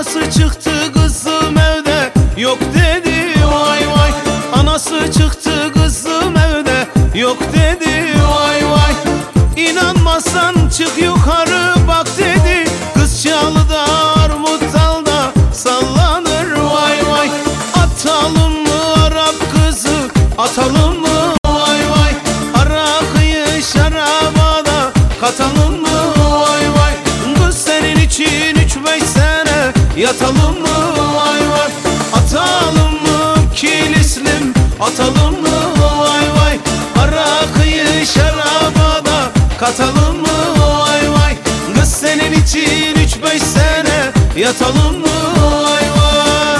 Anası çıktı kızım evde yok dedi vay vay. Anası çıktı kızım evde yok dedi vay vay. İnanmazsan çık yukarı bak dedi. Kız çalıda armut dalda sallanır vay vay. Atalım mı Arap kızı atalım mı vay vay. Arakıyı şaraba da katalım mı vay vay. Kız senin için 3-5 sene yatalım mı vay vay. Atalım mı kilislim atalım mı vay vay. Arakıyı şaraba da katalım mı vay vay. Kız senin için 3-5 sene yatalım mı vay vay.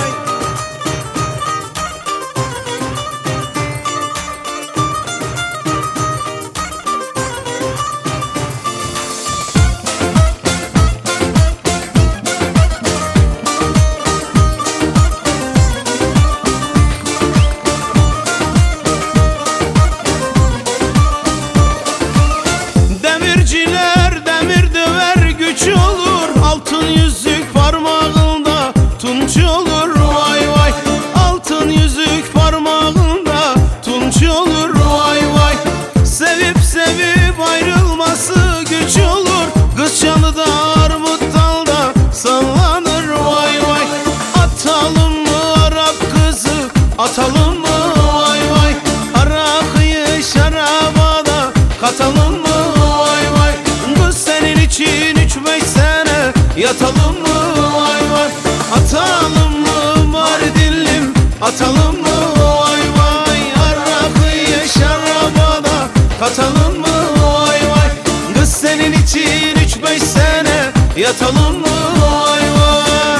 Demirciler demir döver güç olur. Altın yüzük parmağında tunç olur vay vay. Altın yüzük parmağında tunç olur vay vay. Sevip sevip ayrılması güç olur. Kız çalıda armut dalda sallanır vay vay. Atalım mı Arap kızı atalım mı vay vay. Arakıyı şaraba da katalım mı vay vay. Kız senin için 3-5 sene yatalım mı vay vay. Atalım mı Mardinlim atalım mı vay vay. Arakıyı şaraba da katalım mı vay vay. Kız senin için 3-5 sene yatalım mı vay vay.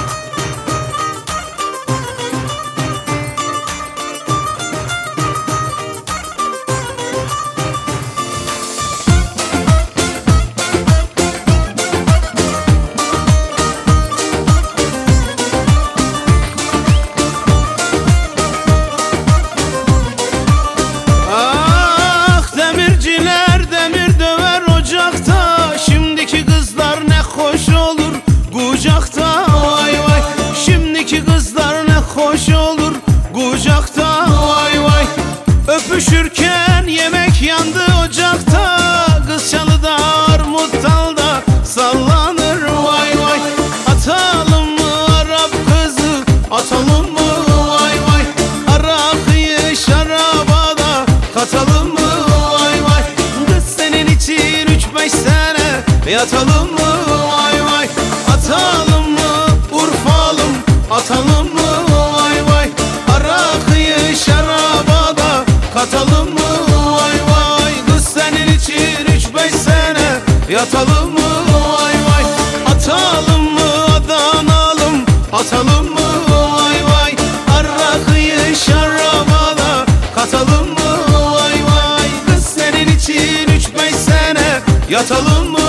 Ah demirciler demir döver ocakta. Şimdiki kızlar ne hoş olur kucakta vay vay. Şimdiki kızlar ne hoş olur kucakta vay vay. Öpüşürken yemek yandı ocakta. Kız çalıda armut dalda sallanır vay vay. Atalım mı Arap kızı atalım mı vay vay. Arakıyı şaraba da katalım mı vay vay. Kız senin için 3-5 sene yatalım mı vay vay. Atalım mı Urfalım atalım mı vay vay. Arakıyı şaraba da katalım mı vay vay. Kız senin için 3-5 sene yatalım mı vay vay. Atalım mı Adanalım atalım mı vay vay. Arakıyı şaraba da katalım mı vay vay. Kız senin için 3-5 sene yatalım mı